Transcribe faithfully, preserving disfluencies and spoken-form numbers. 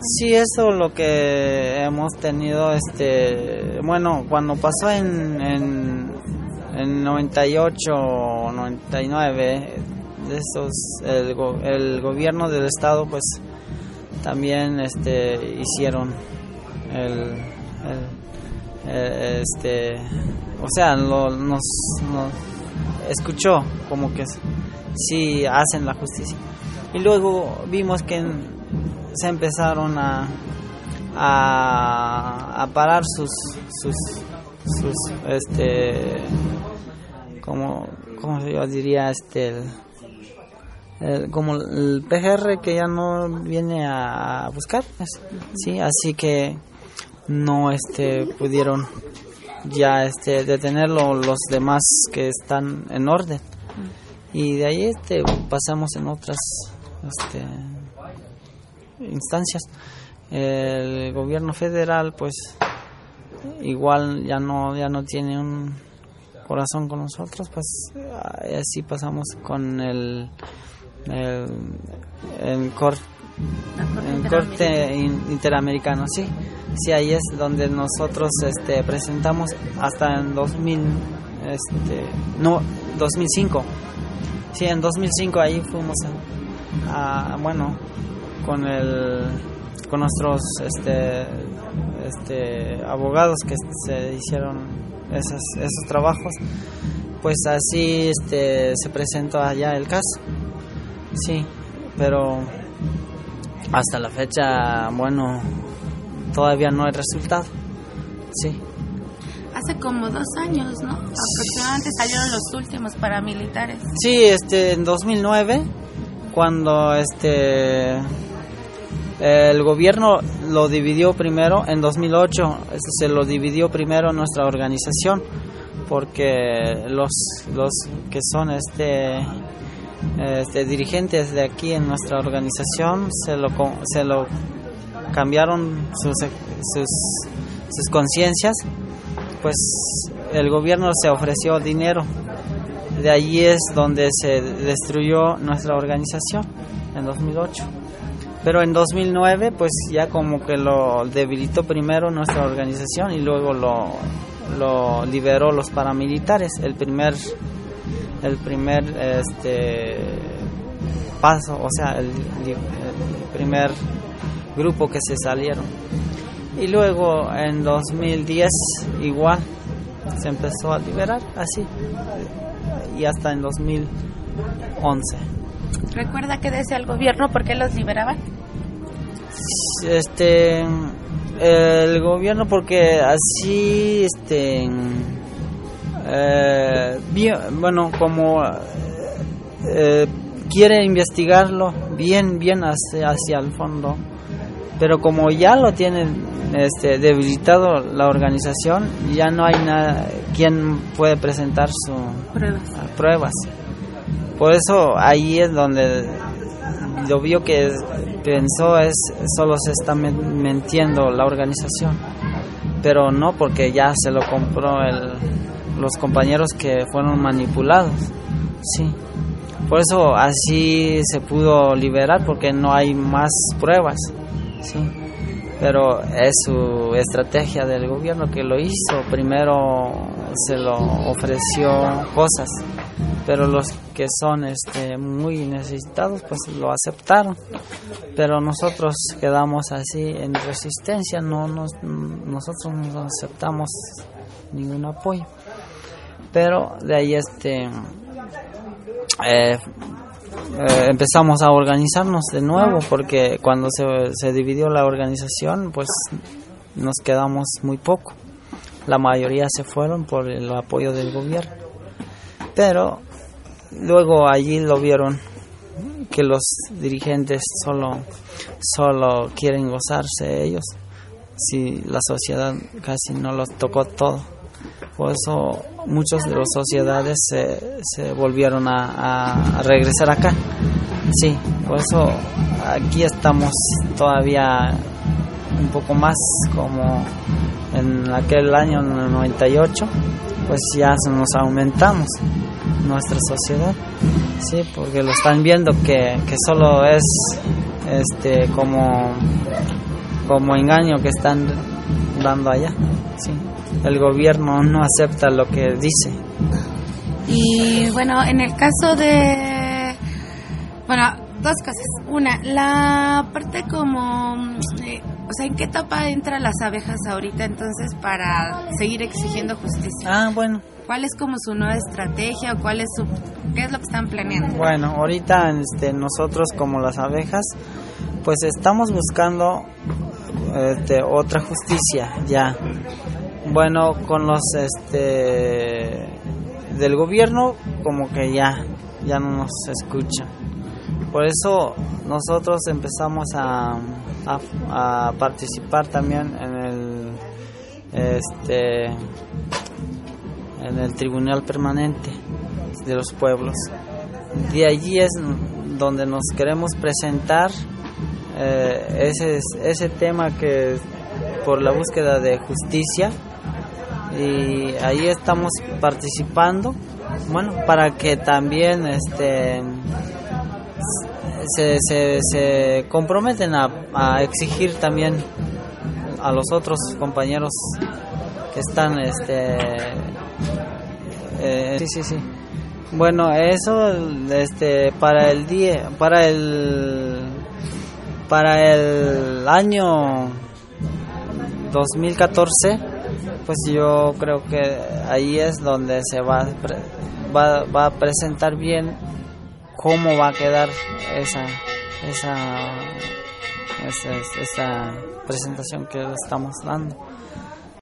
Sí, eso es lo que hemos tenido, este, bueno, cuando pasó en, en, en noventa y ocho, noventa y nueve, de esos, el, go, el gobierno del estado, pues, también, este, hicieron el, el, el este, o sea, lo, nos, nos escuchó como que sí hacen la justicia. Y luego vimos que en, se empezaron a, a, a parar sus, sus, sus, este, como, como yo diría, este, el, el, como el P G R que ya no viene a buscar, sí, así que no, este, pudieron ya, este, detenerlo los demás que están en orden, y de ahí, este, pasamos en otras, este, instancias. El gobierno federal, pues, igual ya no ya no tiene un corazón con nosotros, pues así pasamos con el el, el, cor, el corte interamericano, sí, sí, ahí es donde nosotros, este, presentamos hasta en dos mil, este, no, dos mil cinco, sí, en dos mil cinco ahí fuimos a, a bueno, con el con nuestros este este abogados que se hicieron esos esos trabajos, pues así, este, se presentó allá el caso, sí, pero hasta la fecha, bueno, todavía no hay resultado, sí. Hace como dos años, ¿no? Aproximadamente salieron los últimos paramilitares. Sí, este, en dos mil nueve, cuando este el gobierno lo dividió primero, en dos mil ocho se lo dividió primero nuestra organización, porque los los que son este este dirigentes de aquí en nuestra organización se lo se lo cambiaron sus sus sus conciencias, pues el gobierno se ofreció dinero. De allí es donde se destruyó nuestra organización en dos mil ocho. Pero en dos mil nueve, pues ya como que lo debilitó primero nuestra organización y luego lo, lo liberó los paramilitares. El primer, el primer este, paso, o sea, el, el primer grupo que se salieron. Y luego en dos mil diez igual se empezó a liberar, así, y hasta en dos mil once. ¿Recuerda qué decía el gobierno? ¿Por qué los liberaban? Este, el gobierno porque así, este, eh, bien, bueno, como eh, quiere investigarlo bien, bien hacia, hacia el fondo, pero como ya lo tienen, este, debilitado la organización, ya no hay nada quien puede presentar sus pruebas. pruebas. Por eso ahí es donde lo vio que pensó es solo se está mintiendo la organización, pero no, porque ya se lo compró el, los compañeros que fueron manipulados, sí. Por eso así se pudo liberar, porque no hay más pruebas, sí. Pero es su estrategia del gobierno que lo hizo. Primero se lo ofreció cosas, pero los que son este muy necesitados pues lo aceptaron, pero nosotros quedamos así en resistencia, no nos, nosotros no aceptamos ningún apoyo. Pero de ahí este eh, eh, empezamos a organizarnos de nuevo, porque cuando se, se dividió la organización pues nos quedamos muy poco, la mayoría se fueron por el apoyo del gobierno, pero luego allí lo vieron que los dirigentes solo solo quieren gozarse ellos, si la sociedad casi no los tocó todo. Por eso muchos de las sociedades se, se volvieron a, a regresar acá. Sí, por eso aquí estamos todavía un poco más, como en aquel año, en el noventa y ocho, pues ya nos aumentamos nuestra sociedad, sí, porque lo están viendo que, que solo es este como como engaño que están dando allá. Sí, el gobierno no acepta lo que dice. Y bueno, en el caso de, bueno, dos cosas. Una, la parte como, eh, o sea, ¿en qué etapa entran las abejas ahorita entonces para seguir exigiendo justicia? Ah, bueno. ¿Cuál es como su nueva estrategia o cuál es su, qué es lo que están planeando? Bueno, ahorita este, nosotros como las abejas, pues estamos buscando este, otra justicia ya. Bueno, con los este del gobierno como que ya ya no nos escuchan. Por eso nosotros empezamos a, a, a participar también en el este en el Tribunal Permanente de los Pueblos. De allí es donde nos queremos presentar eh, ese ese tema que por la búsqueda de justicia, y ahí estamos participando, bueno, para que también este se, se, se comprometen a, a exigir también a los otros compañeros que están este eh, sí sí sí bueno, eso este para el día para el para el año dos mil catorce, pues yo creo que ahí es donde se va va, va a presentar bien cómo va a quedar esa esa esa, esa presentación que estamos dando.